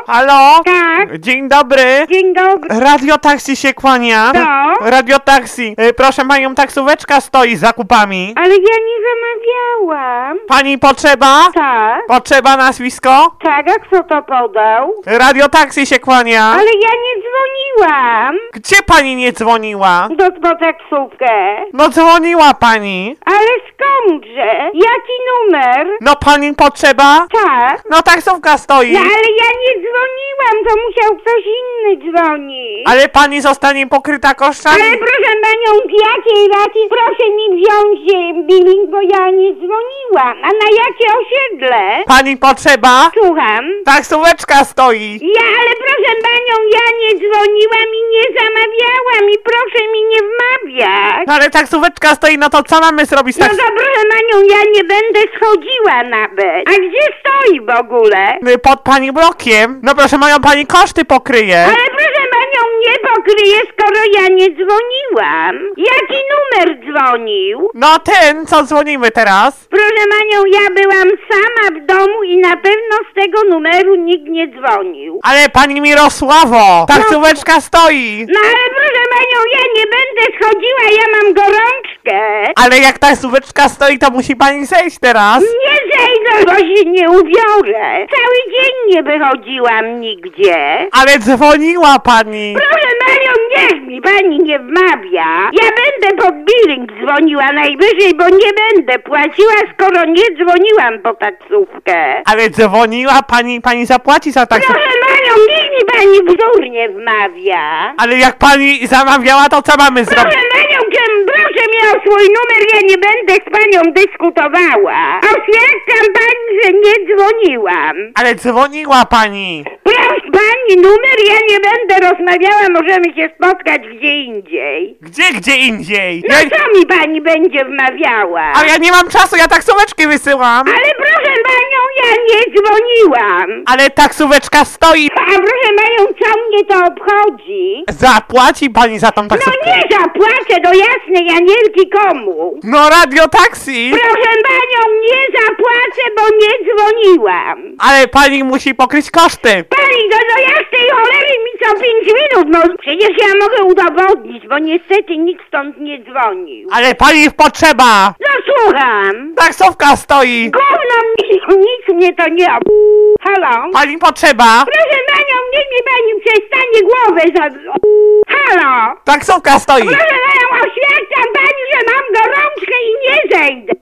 Halo? Tak. Dzień dobry. Dzień dobry. Radiotaksi się kłania. Co? Radiotaksi. Proszę panią, taksóweczka stoi z zakupami. Ale ja nie zamawiałam. Pani potrzeba? Tak. Potrzeba nazwisko? Tak, a kto to podał? Radiotaksi się kłania. Ale ja nie dzwoniłam. Gdzie pani nie dzwoniła? Po taksówkę. No dzwoniła pani. Ale skądże? Jaki numer? No pani potrzeba? Tak. No taksówka stoi. No ale ja nie dzwoniłam, to musiał ktoś inny dzwonić. Ale pani zostanie pokryta kosztami. Ale proszę panią, z jakiej racji proszę mi wziąć billing, bo ja nie dzwoniłam. A na jakie osiedle? Pani potrzeba? Słucham. Taksóweczka stoi. Ale proszę panią, ja nie dzwoniłam i nie zamawiałam i proszę mi nie wmawiać. No ale taksóweczka stoi, no to co mamy zrobić z No to proszę panią, ja nie będę schodziła nawet. A gdzie stoi w ogóle? Pod pani blokiem. No proszę mają pani koszty pokryje. Ale proszę panią, nie pokryje, skoro ja nie dzwoniłam. Jaki numer dzwonił? No ten, co dzwonimy teraz. Proszę panią, ja byłam sama w domu i na pewno z tego numeru nikt nie dzwonił. Ale pani Mirosławo, taksóweczka stoi. No ale proszę panią, ja nie będę schodziła, ja mam gorączkę. Ale jak taksóweczka stoi, to musi pani zejść teraz. Nie zejdę, bo się nie ubiorę. Cały dzień nie wychodziłam nigdzie. Ale dzwoniła pani. Proszę panią, niech mi pani nie wmawia. Ja będę po billing dzwoniła najwyżej, bo nie będę płaciła, skoro nie dzwoniłam po taksówkę. Ale dzwoniła pani, pani zapłaci za taksówkę. Proszę panią, niech mi pani bzdur nie wmawia. Ale jak pani zamawiała, to co mamy zrobić? Proszę panią, proszę mi o swój numer, ja nie będę z panią dyskutowała. Oświadczam pani, że nie dzwoniłam. Ale dzwoniła pani. Proszę pani, numer, ja nie będę rozmawiała, możemy się spotkać gdzie indziej. Gdzie indziej? No co mi pani będzie wmawiała? Ale ja nie mam czasu, ja taksóweczki wysyłam. Ale proszę panią, ja nie dzwoniłam. Ale taksóweczka stoi. A proszę panią, co mnie to obchodzi? Zapłaci pani za tą No taksówkę. nie zapłacę do jasnej Anielki komu? No radiotaksi. Proszę panią, nie zapłacę, bo nie dzwoniłam. Ale pani musi pokryć koszty. Pani, do jasnej cholery mi co 5 minut, no przecież ja mogę udowodnić, bo niestety nikt stąd nie dzwonił. Ale pani potrzeba. No słucham. Taksówka stoi. Gówno nic mnie to nie Halo? Pani potrzeba. Proszę panią, niech mi pani przestanie głowę Halo? Taksówka stoi. Proszę panią, oświadczam pani, że mam gorączkę i nie zejdę.